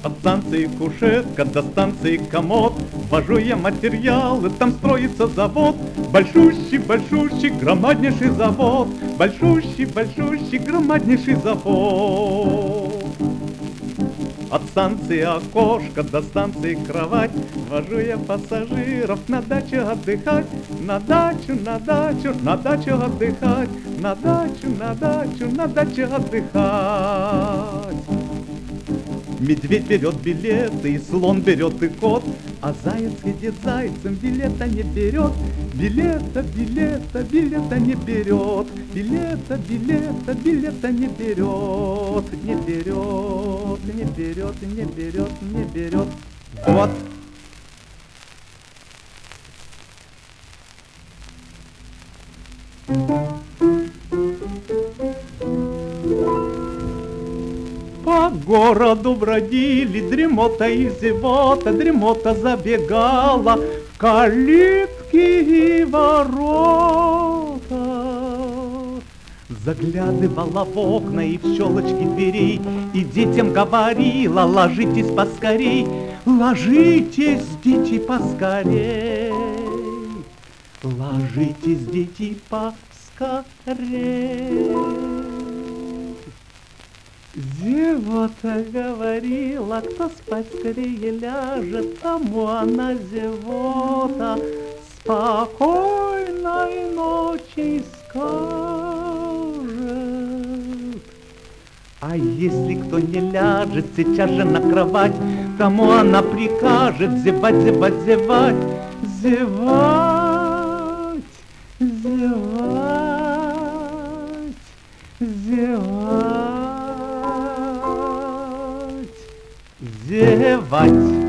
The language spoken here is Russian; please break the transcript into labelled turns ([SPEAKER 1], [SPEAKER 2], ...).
[SPEAKER 1] От станции кушетка до станции комод вожу я материалы, там строится завод. Большущий, большущий, громаднейший завод. Большущий, большущий, громаднейший завод. От станции окошко до станции кровать вожу я пассажиров на дачу отдыхать. На дачу, на дачу, на дачу отдыхать. На дачу, на дачу, на дачу отдыхать. Медведь берет билеты, и слон берет и кот, а заяц едет зайцем, билета не берет. Билета, билета, билета не берет. Билета, билета, билета не берет. Не берет, не берет, не берет, не берет. Вот. По городу бродили, дремота и зевота, дремота забегала в калитки и ворота. Заглядывала в окна и в щелочки дверей, и детям говорила: ложитесь поскорей, ложитесь, дети, поскорей, ложитесь, дети, поскорей. Зевота говорила: кто спать скорее ляжет, тому она зевота спокойной ночи скажет. А если кто не ляжет сейчас же на кровать, тому она прикажет зевать, зевать, зевать, зевать, зевать, зевать. Зевать.